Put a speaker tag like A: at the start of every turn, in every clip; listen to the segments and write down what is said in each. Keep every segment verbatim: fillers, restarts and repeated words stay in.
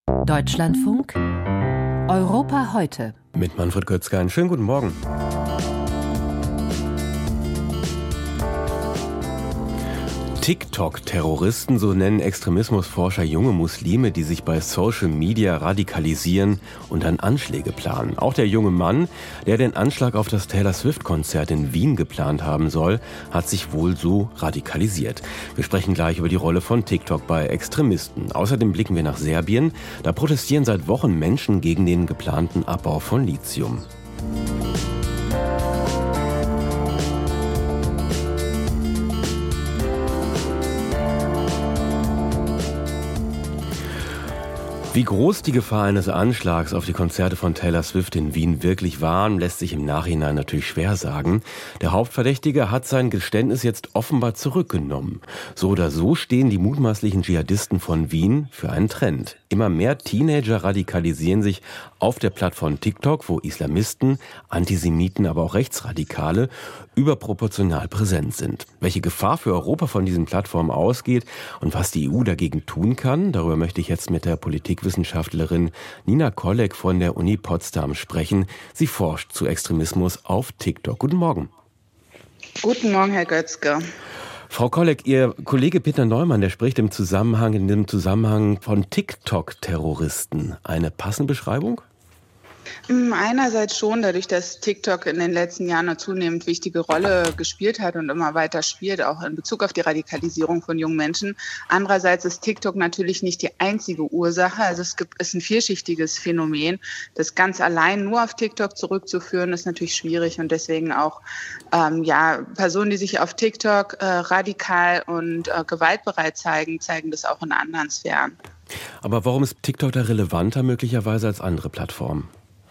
A: Deutschlandfunk Europa heute.
B: Mit Manfred Götzger, einen schönen guten Morgen. TikTok-Terroristen, so nennen Extremismusforscher junge Muslime, die sich bei Social Media radikalisieren und dann Anschläge planen. Auch der junge Mann, der den Anschlag auf das Taylor Swift-Konzert in Wien geplant haben soll, hat sich wohl so radikalisiert. Wir sprechen gleich über die Rolle von TikTok bei Extremisten. Außerdem blicken wir nach Serbien. Da protestieren seit Wochen Menschen gegen den geplanten Abbau von Lithium. Wie groß die Gefahr eines Anschlags auf die Konzerte von Taylor Swift in Wien wirklich waren, lässt sich im Nachhinein natürlich schwer sagen. Der Hauptverdächtige hat sein Geständnis jetzt offenbar zurückgenommen. So oder so stehen die mutmaßlichen Dschihadisten von Wien für einen Trend. Immer mehr Teenager radikalisieren sich auf der Plattform TikTok, wo Islamisten, Antisemiten, aber auch Rechtsradikale überproportional präsent sind. Welche Gefahr für Europa von diesen Plattformen ausgeht und was die E U dagegen tun kann, darüber möchte ich jetzt mit der Politikwissenschaftlerin Nina Kollek von der Uni Potsdam sprechen. Sie forscht zu Extremismus auf TikTok. Guten Morgen.
C: Guten Morgen, Herr Götzger.
B: Frau Kollek, Ihr Kollege Peter Neumann, der spricht im Zusammenhang, in dem Zusammenhang von TikTok-Terroristen. Eine passende Beschreibung?
C: Einerseits schon, dadurch, dass TikTok in den letzten Jahren eine zunehmend wichtige Rolle gespielt hat und immer weiter spielt, auch in Bezug auf die Radikalisierung von jungen Menschen. Andererseits ist TikTok natürlich nicht die einzige Ursache. Also es gibt, ist ein vielschichtiges Phänomen. Das ganz allein nur auf TikTok zurückzuführen, ist natürlich schwierig und deswegen auch ähm, ja Personen, die sich auf TikTok äh, radikal und äh, gewaltbereit zeigen, zeigen das auch in anderen Sphären.
B: Aber warum ist TikTok da relevanter möglicherweise als andere Plattformen?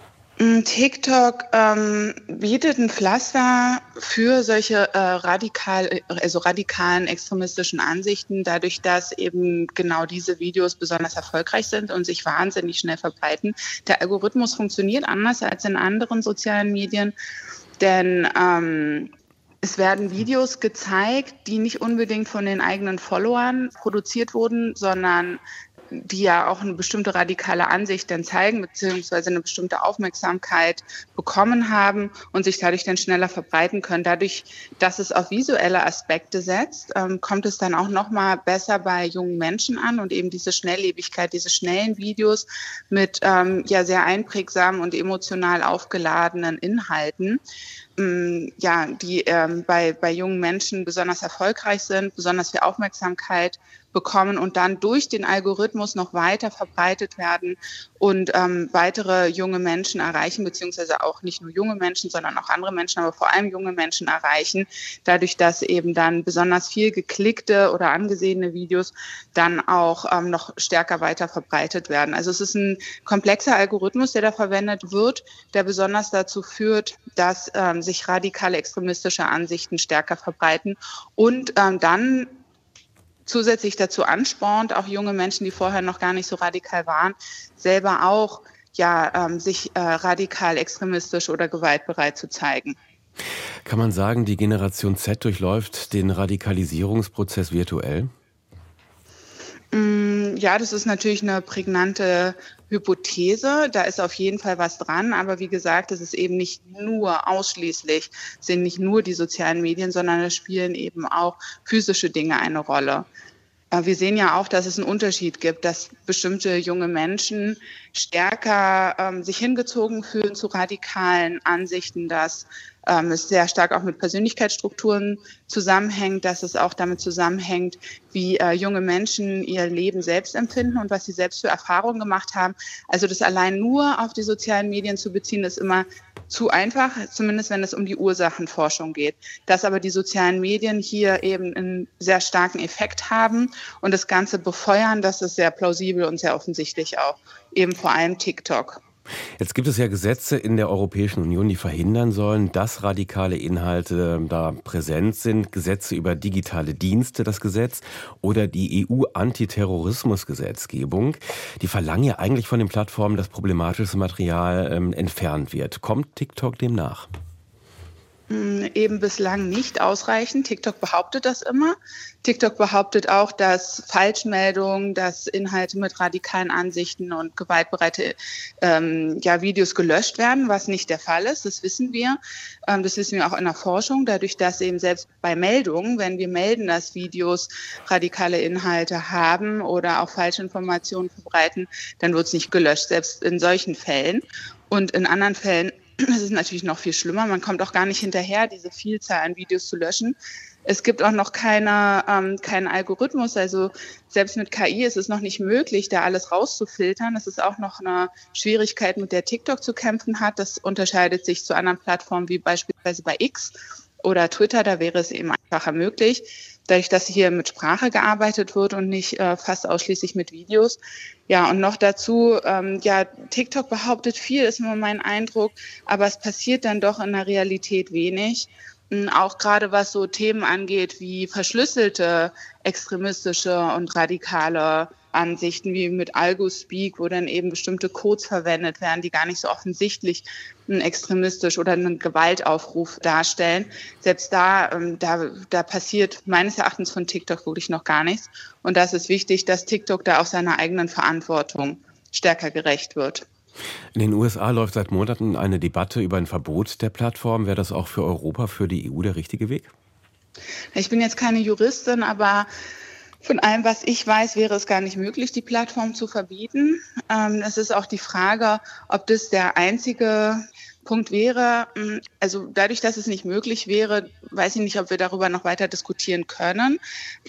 C: TikTok ähm, bietet ein Pflaster für solche äh, radikal, also radikalen extremistischen Ansichten, dadurch, dass eben genau diese Videos besonders erfolgreich sind und sich wahnsinnig schnell verbreiten. Der Algorithmus funktioniert anders als in anderen sozialen Medien, denn ähm, es werden Videos gezeigt, die nicht unbedingt von den eigenen Followern produziert wurden, sondern die ja auch eine bestimmte radikale Ansicht dann zeigen, beziehungsweise eine bestimmte Aufmerksamkeit bekommen haben und sich dadurch dann schneller verbreiten können. Dadurch, dass es auf visuelle Aspekte setzt, ähm, kommt es dann auch noch mal besser bei jungen Menschen an und eben diese Schnelllebigkeit, diese schnellen Videos mit ähm, ja sehr einprägsamen und emotional aufgeladenen Inhalten, ähm, ja, die ähm, bei, bei jungen Menschen besonders erfolgreich sind, besonders viel Aufmerksamkeit bekommen und dann durch den Algorithmus noch weiter verbreitet werden und ähm, weitere junge Menschen erreichen, beziehungsweise auch nicht nur junge Menschen, sondern auch andere Menschen, aber vor allem junge Menschen erreichen, dadurch, dass eben dann besonders viel geklickte oder angesehene Videos dann auch ähm, noch stärker weiter verbreitet werden. Also es ist ein komplexer Algorithmus, der da verwendet wird, der besonders dazu führt, dass ähm, sich radikale extremistische Ansichten stärker verbreiten und ähm, dann zusätzlich dazu anspornt, auch junge Menschen, die vorher noch gar nicht so radikal waren, selber auch ja ähm, sich äh, radikal extremistisch oder gewaltbereit zu zeigen.
B: Kann man sagen, die Generation Z durchläuft den Radikalisierungsprozess virtuell?
C: Ja, das ist natürlich eine prägnante Hypothese. Da ist auf jeden Fall was dran. Aber wie gesagt, es ist eben nicht nur ausschließlich, sind nicht nur die sozialen Medien, sondern es spielen eben auch physische Dinge eine Rolle. Wir sehen ja auch, dass es einen Unterschied gibt, dass bestimmte junge Menschen stärker ähm, sich hingezogen fühlen zu radikalen Ansichten, dass ähm, es sehr stark auch mit Persönlichkeitsstrukturen zusammenhängt, dass es auch damit zusammenhängt, wie äh, junge Menschen ihr Leben selbst empfinden und was sie selbst für Erfahrungen gemacht haben. Also das allein nur auf die sozialen Medien zu beziehen, ist immer zu einfach, zumindest wenn es um die Ursachenforschung geht. Dass aber die sozialen Medien hier eben einen sehr starken Effekt haben und das Ganze befeuern, das ist sehr plausibel und sehr offensichtlich auch, eben vor allem TikTok.
B: Jetzt gibt es ja Gesetze in der Europäischen Union, die verhindern sollen, dass radikale Inhalte da präsent sind. Gesetze über digitale Dienste, das Gesetz, oder die E U-Antiterrorismus-Gesetzgebung. Die verlangen ja eigentlich von den Plattformen, dass problematisches Material ähm, entfernt wird. Kommt TikTok dem nach?
C: Eben bislang nicht ausreichend. TikTok behauptet das immer. TikTok behauptet auch, dass Falschmeldungen, dass Inhalte mit radikalen Ansichten und gewaltbereite ähm, ja, Videos gelöscht werden, was nicht der Fall ist. Das wissen wir. Ähm, das wissen wir auch in der Forschung, dadurch, dass eben selbst bei Meldungen, wenn wir melden, dass Videos radikale Inhalte haben oder auch Falschinformationen verbreiten, dann wird es nicht gelöscht, selbst in solchen Fällen. Und in anderen Fällen das ist natürlich noch viel schlimmer. Man kommt auch gar nicht hinterher, diese Vielzahl an Videos zu löschen. Es gibt auch noch keine, ähm, keinen Algorithmus. Also selbst mit K I ist es noch nicht möglich, da alles rauszufiltern. Das ist auch noch eine Schwierigkeit, mit der TikTok zu kämpfen hat. Das unterscheidet sich zu anderen Plattformen wie beispielsweise bei X oder Twitter. Da wäre es eben einfacher möglich. Dadurch, dass hier mit Sprache gearbeitet wird und nicht äh, fast ausschließlich mit Videos. Ja, und noch dazu, ähm, ja, TikTok behauptet viel, ist immer mein Eindruck, aber es passiert dann doch in der Realität wenig. Ähm, auch gerade was so Themen angeht wie verschlüsselte extremistische und radikale Ansichten wie mit Algospeak, wo dann eben bestimmte Codes verwendet werden, die gar nicht so offensichtlich extremistisch oder einen Gewaltaufruf darstellen. Selbst da, ähm, da, da passiert meines Erachtens von TikTok wirklich noch gar nichts. Und das ist wichtig, dass TikTok da auch seiner eigenen Verantwortung stärker gerecht wird.
B: In den U S A läuft seit Monaten eine Debatte über ein Verbot der Plattform. Wäre das auch für Europa, für die E U der richtige Weg?
C: Ich bin jetzt keine Juristin, aber von allem, was ich weiß, wäre es gar nicht möglich, die Plattform zu verbieten. Ähm, es ist auch die Frage, ob das der einzige Punkt wäre. Also dadurch, dass es nicht möglich wäre, weiß ich nicht, ob wir darüber noch weiter diskutieren können.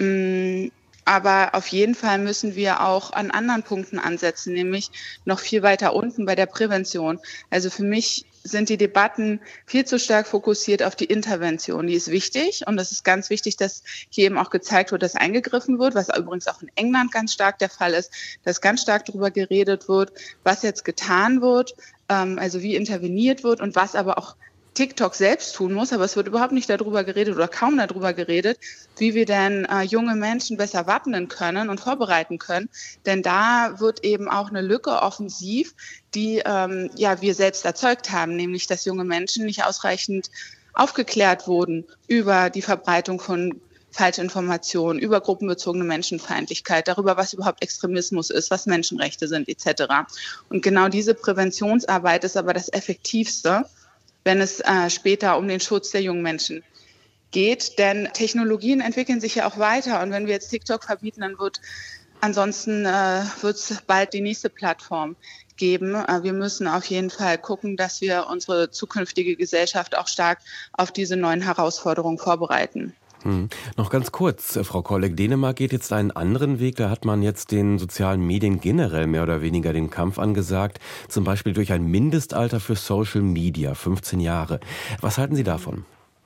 C: Aber auf jeden Fall müssen wir auch an anderen Punkten ansetzen, nämlich noch viel weiter unten bei der Prävention. Also für mich sind die Debatten viel zu stark fokussiert auf die Intervention. Die ist wichtig und es ist ganz wichtig, dass hier eben auch gezeigt wird, dass eingegriffen wird, was übrigens auch in England ganz stark der Fall ist, dass ganz stark darüber geredet wird, was jetzt getan wird, ähm, also wie interveniert wird und was aber auch TikTok selbst tun muss, aber es wird überhaupt nicht darüber geredet oder kaum darüber geredet, wie wir denn äh, junge Menschen besser wappnen können und vorbereiten können. Denn da wird eben auch eine Lücke offensiv, die ähm, ja wir selbst erzeugt haben, nämlich dass junge Menschen nicht ausreichend aufgeklärt wurden über die Verbreitung von Falschinformationen, über gruppenbezogene Menschenfeindlichkeit, darüber, was überhaupt Extremismus ist, was Menschenrechte sind et cetera. Und genau diese Präventionsarbeit ist aber das Effektivste, wenn es äh, später um den Schutz der jungen Menschen geht. Denn Technologien entwickeln sich ja auch weiter. Und wenn wir jetzt TikTok verbieten, dann wird ansonsten äh, wird es bald die nächste Plattform geben. Äh, wir müssen auf jeden Fall gucken, dass wir unsere zukünftige Gesellschaft auch stark auf diese neuen Herausforderungen vorbereiten.
B: Hm. Noch ganz kurz, Frau Kolleg, Dänemark geht jetzt einen anderen Weg. Da hat man jetzt den sozialen Medien generell mehr oder weniger den Kampf angesagt, zum Beispiel durch ein Mindestalter für Social Media, fünfzehn Jahre. Was halten Sie davon?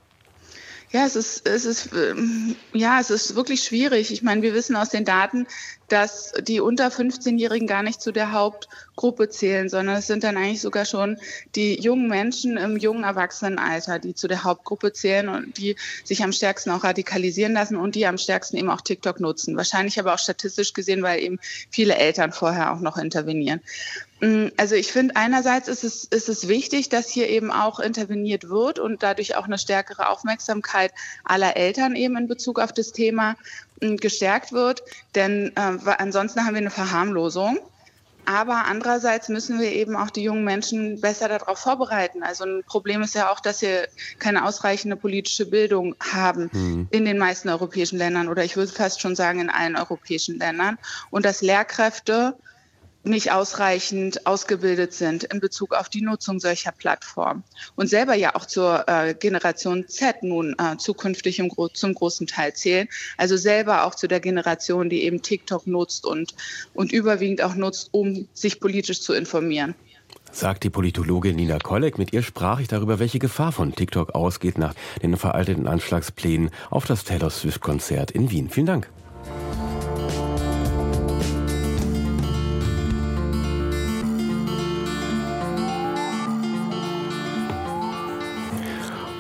C: Ja, es ist, es ist, ja, es ist wirklich schwierig. Ich meine, wir wissen aus den Daten, dass die unter fünfzehnjährigen gar nicht zu der Hauptgruppe zählen, sondern es sind dann eigentlich sogar schon die jungen Menschen im jungen Erwachsenenalter, die zu der Hauptgruppe zählen und die sich am stärksten auch radikalisieren lassen und die am stärksten eben auch TikTok nutzen. Wahrscheinlich aber auch statistisch gesehen, weil eben viele Eltern vorher auch noch intervenieren. Also ich finde, einerseits ist es, ist es wichtig, dass hier eben auch interveniert wird und dadurch auch eine stärkere Aufmerksamkeit aller Eltern eben in Bezug auf das Thema gestärkt wird, denn äh, ansonsten haben wir eine Verharmlosung. Aber andererseits müssen wir eben auch die jungen Menschen besser darauf vorbereiten. Also ein Problem ist ja auch, dass wir keine ausreichende politische Bildung haben mhm. in den meisten europäischen Ländern oder ich würde fast schon sagen in allen europäischen Ländern und dass Lehrkräfte nicht ausreichend ausgebildet sind in Bezug auf die Nutzung solcher Plattformen und selber ja auch zur äh, Generation Z nun äh, zukünftig im Gro- zum großen Teil zählen, also selber auch zu der Generation, die eben TikTok nutzt und, und überwiegend auch nutzt, um sich politisch zu informieren.
B: Sagt die Politologin Nina Kolleg. Mit ihr sprach ich darüber, welche Gefahr von TikTok ausgeht nach den veralteten Anschlagsplänen auf das Taylor Swift-Konzert in Wien. Vielen Dank.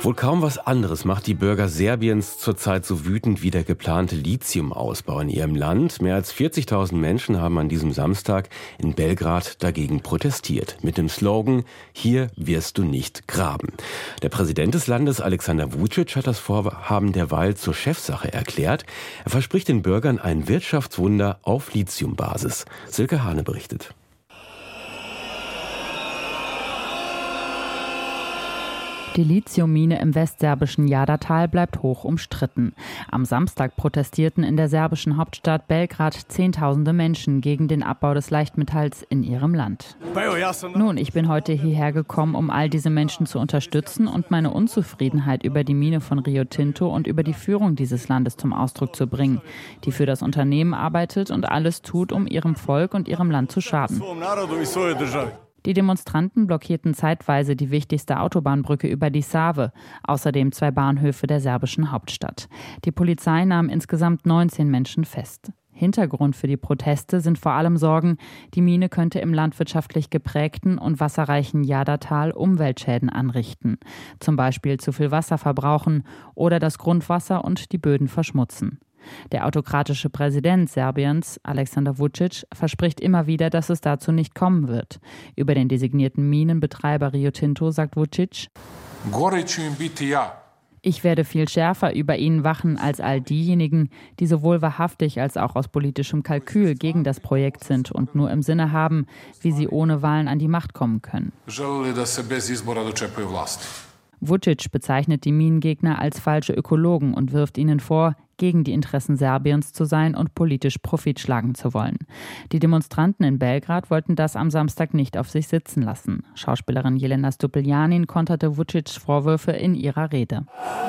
B: Wohl kaum was anderes macht die Bürger Serbiens zurzeit so wütend wie der geplante Lithiumausbau in ihrem Land. Mehr als vierzigtausend Menschen haben an diesem Samstag in Belgrad dagegen protestiert. Mit dem Slogan, hier wirst du nicht graben. Der Präsident des Landes, Aleksandar Vučić, hat das Vorhaben derweil zur Chefsache erklärt. Er verspricht den Bürgern ein Wirtschaftswunder auf Lithiumbasis. Silke Hane berichtet.
A: Die Lithiummine im westserbischen Jadar-Tal bleibt hoch umstritten. Am Samstag protestierten in der serbischen Hauptstadt Belgrad Zehntausende Menschen gegen den Abbau des Leichtmetalls in ihrem Land. Nun, ich bin heute hierher gekommen, um all diese Menschen zu unterstützen und meine Unzufriedenheit über die Mine von Rio Tinto und über die Führung dieses Landes zum Ausdruck zu bringen, die für das Unternehmen arbeitet und alles tut, um ihrem Volk und ihrem Land zu schaden. Die Demonstranten blockierten zeitweise die wichtigste Autobahnbrücke über die Save, außerdem zwei Bahnhöfe der serbischen Hauptstadt. Die Polizei nahm insgesamt neunzehn Menschen fest. Hintergrund für die Proteste sind vor allem Sorgen, die Mine könnte im landwirtschaftlich geprägten und wasserreichen Jadar-Tal Umweltschäden anrichten, zum Beispiel zu viel Wasser verbrauchen oder das Grundwasser und die Böden verschmutzen. Der autokratische Präsident Serbiens, Aleksandar Vučić, verspricht immer wieder, dass es dazu nicht kommen wird. Über den designierten Minenbetreiber Rio Tinto sagt Vučić: Ich werde viel schärfer über ihn wachen als all diejenigen, die sowohl wahrhaftig als auch aus politischem Kalkül gegen das Projekt sind und nur im Sinne haben, wie sie ohne Wahlen an die Macht kommen können. Vučić bezeichnet die Minengegner als falsche Ökologen und wirft ihnen vor, gegen die Interessen Serbiens zu sein und politisch Profit schlagen zu wollen. Die Demonstranten in Belgrad wollten das am Samstag nicht auf sich sitzen lassen. Schauspielerin Jelena Stupeljanin konterte Vučićs Vorwürfe in ihrer Rede.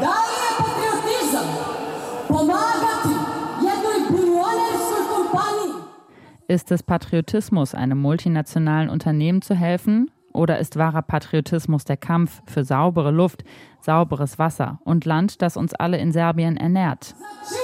A: Ist es Patriotismus, einem multinationalen Unternehmen zu helfen? Oder ist wahrer Patriotismus der Kampf für saubere Luft, sauberes Wasser und Land, das uns alle in Serbien ernährt?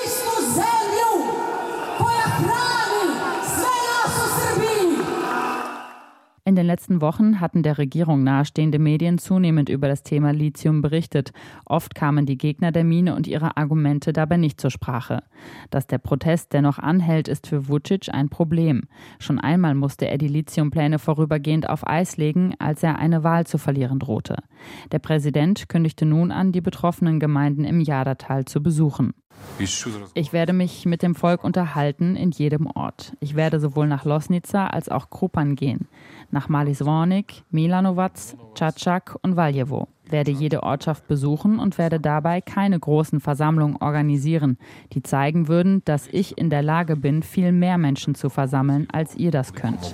A: In den letzten Wochen hatten der Regierung nahestehende Medien zunehmend über das Thema Lithium berichtet. Oft kamen die Gegner der Mine und ihre Argumente dabei nicht zur Sprache. Dass der Protest dennoch anhält, ist für Vučić ein Problem. Schon einmal musste er die Lithiumpläne vorübergehend auf Eis legen, als er eine Wahl zu verlieren drohte. Der Präsident kündigte nun an, die betroffenen Gemeinden im Jadar-Tal zu besuchen. Ich werde mich mit dem Volk unterhalten in jedem Ort. Ich werde sowohl nach Loznica als auch Krupan gehen, nach Mali Zvornik, Milanovac, Čačak und Valjevo. Werde jede Ortschaft besuchen und werde dabei keine großen Versammlungen organisieren, die zeigen würden, dass ich in der Lage bin, viel mehr Menschen zu versammeln, als ihr das könnt.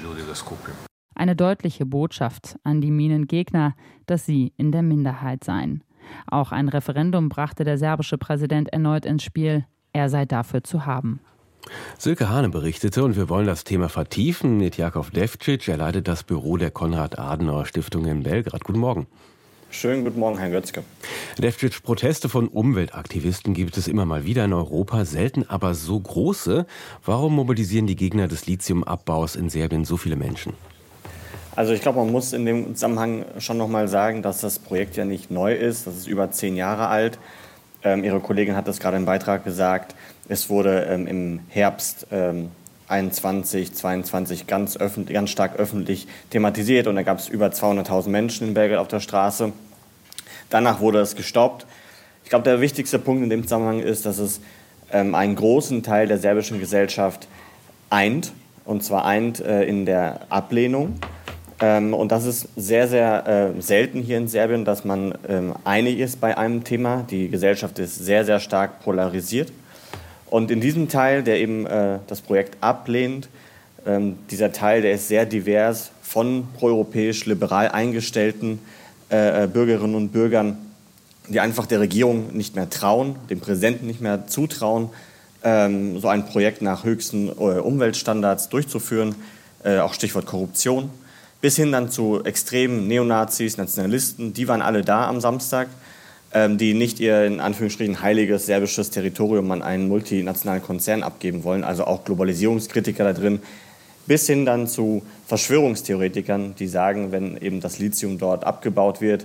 A: Eine deutliche Botschaft an die Minengegner, dass sie in der Minderheit seien. Auch ein Referendum brachte der serbische Präsident erneut ins Spiel. Er sei dafür zu haben.
B: Silke Hane berichtete, und wir wollen das Thema vertiefen mit Jakov Devčić. Er leitet das Büro der Konrad-Adenauer-Stiftung in Belgrad. Guten Morgen.
D: Schönen guten Morgen, Herr Götzke.
B: Devčić, Proteste von Umweltaktivisten gibt es immer mal wieder in Europa, selten aber so große. Warum mobilisieren die Gegner des Lithiumabbaus in Serbien so viele Menschen?
D: Also ich glaube, man muss in dem Zusammenhang schon noch mal sagen, dass das Projekt ja nicht neu ist. Das ist über zehn Jahre alt. Ähm, Ihre Kollegin hat das gerade im Beitrag gesagt. Es wurde ähm, im Herbst ähm, einundzwanzig, zweiundzwanzig ganz, öffentlich, ganz stark öffentlich thematisiert. Und da gab es über zweihunderttausend Menschen in Belgrad auf der Straße. Danach wurde es gestoppt. Ich glaube, der wichtigste Punkt in dem Zusammenhang ist, dass es ähm, einen großen Teil der serbischen Gesellschaft eint. Und zwar eint äh, in der Ablehnung. Ähm, und das ist sehr, sehr äh, selten hier in Serbien, dass man ähm, einig ist bei einem Thema. Die Gesellschaft ist sehr, sehr stark polarisiert. Und in diesem Teil, der eben äh, das Projekt ablehnt, ähm, dieser Teil, der ist sehr divers von proeuropäisch liberal eingestellten äh, Bürgerinnen und Bürgern, die einfach der Regierung nicht mehr trauen, dem Präsidenten nicht mehr zutrauen, ähm, so ein Projekt nach höchsten äh, Umweltstandards durchzuführen, äh, auch Stichwort Korruption. Bis hin dann zu extremen Neonazis, Nationalisten, die waren alle da am Samstag, ähm, die nicht ihr in Anführungsstrichen heiliges serbisches Territorium an einen multinationalen Konzern abgeben wollen, also auch Globalisierungskritiker da drin, bis hin dann zu Verschwörungstheoretikern, die sagen, wenn eben das Lithium dort abgebaut wird,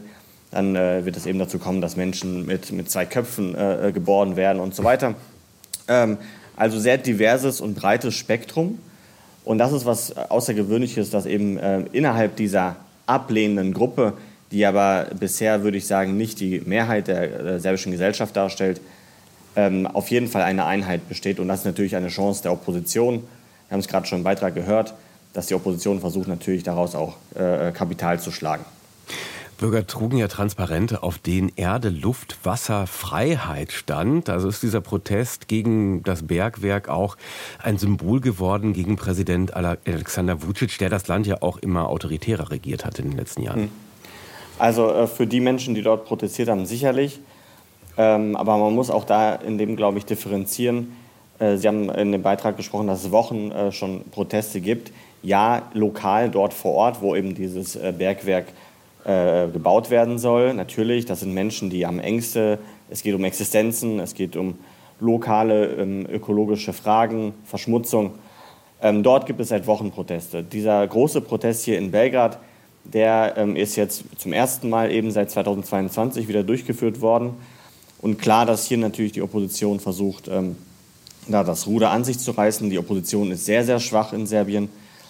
D: dann äh, wird es eben dazu kommen, dass Menschen mit, mit zwei Köpfen äh, geboren werden und so weiter. Ähm, also sehr diverses und breites Spektrum. Und das ist was Außergewöhnliches, dass eben äh, innerhalb dieser ablehnenden Gruppe, die aber bisher, würde ich sagen, nicht die Mehrheit der, der serbischen Gesellschaft darstellt, ähm, auf jeden Fall eine Einheit besteht. Und das ist natürlich eine Chance der Opposition. Wir haben es gerade schon im Beitrag gehört, dass die Opposition versucht, natürlich daraus auch äh, Kapital zu schlagen.
B: Bürger trugen ja Transparente, auf denen Erde, Luft, Wasser, Freiheit stand. Also ist dieser Protest gegen das Bergwerk auch ein Symbol geworden gegen Präsident Alexander Vučić, der das Land ja auch immer autoritärer regiert hat in den letzten Jahren.
D: Also für die Menschen, die dort protestiert haben, sicherlich. Aber man muss auch da in dem, glaube ich, differenzieren. Sie haben in dem Beitrag gesprochen, dass es Wochen schon Proteste gibt. Ja, lokal dort vor Ort, wo eben dieses Bergwerk Äh, gebaut werden soll. Natürlich, das sind Menschen, die am engsten, es geht um Existenzen, es geht um lokale ähm, ökologische Fragen, Verschmutzung. Ähm, dort gibt es seit Wochen Proteste. Dieser große Protest hier in Belgrad, der ähm, ist jetzt zum ersten Mal eben seit zweitausendzweiundzwanzig wieder durchgeführt worden. Und klar, dass hier natürlich die Opposition versucht, ähm, da das Ruder an sich zu reißen. Die Opposition ist sehr, sehr schwach in Serbien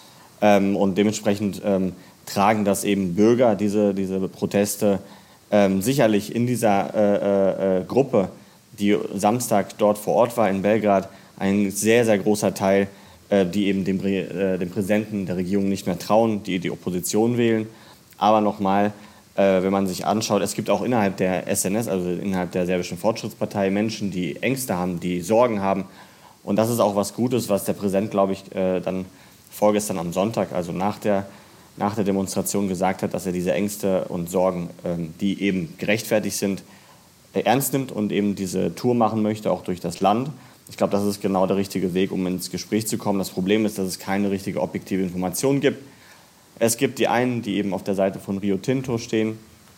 D: ähm, und dementsprechend ähm, tragen das eben Bürger, diese, diese Proteste, ähm, sicherlich in dieser äh, äh, Gruppe, die Samstag dort vor Ort war in Belgrad, ein sehr, sehr großer Teil, äh, die eben dem, äh, dem Präsidenten der Regierung nicht mehr trauen, die die Opposition wählen. Aber nochmal, äh, wenn man sich anschaut, es gibt auch innerhalb der S N S, also innerhalb der serbischen Fortschrittspartei, Menschen, die Ängste haben, die Sorgen haben. Und das ist auch was Gutes, was der Präsident, glaube ich, äh, dann vorgestern am Sonntag, also nach der nach der Demonstration gesagt hat, dass er diese Ängste und Sorgen, die eben gerechtfertigt sind, ernst nimmt und eben diese Tour machen möchte, auch durch das Land. Ich glaube, das ist genau der richtige Weg, um ins Gespräch zu kommen. Das Problem ist, dass es keine richtige objektive Information gibt. Es gibt die einen, die eben auf der Seite von Rio Tinto stehen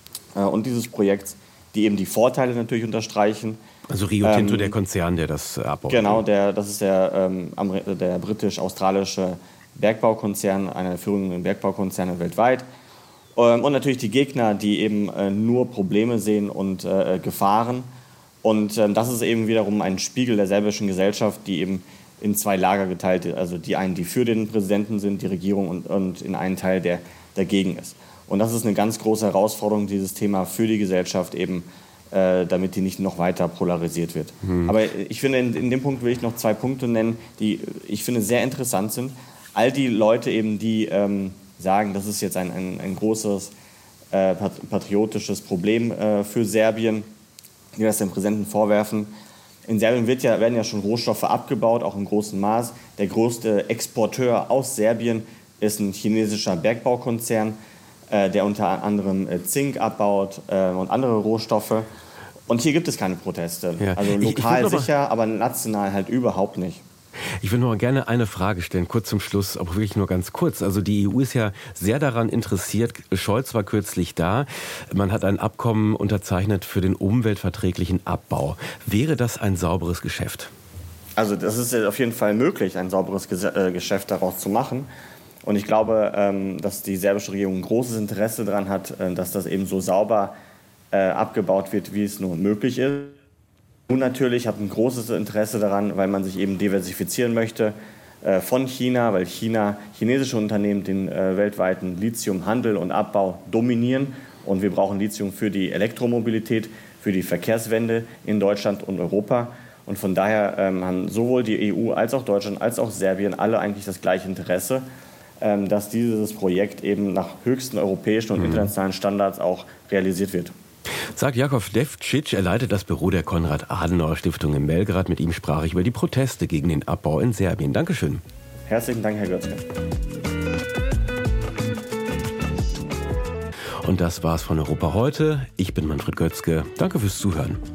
D: und dieses Projekts, die eben die Vorteile natürlich unterstreichen.
B: Also Rio Tinto, ähm, der Konzern, der das abbaut.
D: Genau, der, das ist der, ähm, der britisch-australische Bergbaukonzern, einer der führenden Bergbaukonzerne weltweit. Und natürlich die Gegner, die eben nur Probleme sehen und äh, Gefahren. Und äh, das ist eben wiederum ein Spiegel der serbischen Gesellschaft, die eben in zwei Lager geteilt ist. Also die einen, die für den Präsidenten sind, die Regierung, und, und in einen Teil, der dagegen ist. Und das ist eine ganz große Herausforderung, dieses Thema für die Gesellschaft eben, äh, damit die nicht noch weiter polarisiert wird. Mhm. Aber ich finde, in, in dem Punkt will ich noch zwei Punkte nennen, die ich finde sehr interessant sind. All die Leute eben, die ähm, sagen, das ist jetzt ein, ein, ein großes äh, patriotisches Problem äh, für Serbien, die das dem Präsidenten vorwerfen. In Serbien wird ja, werden ja schon Rohstoffe abgebaut, auch im großen Maß. Der größte Exporteur aus Serbien ist ein chinesischer Bergbaukonzern, äh, der unter anderem äh, Zink abbaut äh, und andere Rohstoffe. Und hier gibt es keine Proteste. Ja. Also lokal ich, ich sicher, aber national halt überhaupt nicht.
B: Ich würde noch gerne eine Frage stellen, kurz zum Schluss, aber wirklich nur ganz kurz. Also die E U ist ja sehr daran interessiert. Scholz war kürzlich da. Man hat ein Abkommen unterzeichnet für den umweltverträglichen Abbau. Wäre das ein sauberes Geschäft?
D: Also das ist auf jeden Fall möglich, ein sauberes Geschäft daraus zu machen. Und ich glaube, dass die serbische Regierung ein großes Interesse daran hat, dass das eben so sauber abgebaut wird, wie es nur möglich ist. Und natürlich hat ein großes Interesse daran, weil man sich eben diversifizieren möchte äh, von China, weil China, chinesische Unternehmen den äh, weltweiten Lithiumhandel und Abbau dominieren. Und wir brauchen Lithium für die Elektromobilität, für die Verkehrswende in Deutschland und Europa. Und von daher ähm, haben sowohl die E U als auch Deutschland als auch Serbien alle eigentlich das gleiche Interesse, ähm, dass dieses Projekt eben nach höchsten europäischen und internationalen Standards auch realisiert wird.
B: Sagt Jakov Devčić, er leitet das Büro der Konrad-Adenauer-Stiftung in Belgrad. Mit ihm sprach ich über die Proteste gegen den Abbau in Serbien. Dankeschön.
D: Herzlichen Dank, Herr Götzke.
B: Und das war's von Europa heute. Ich bin Manfred Götzke. Danke fürs Zuhören.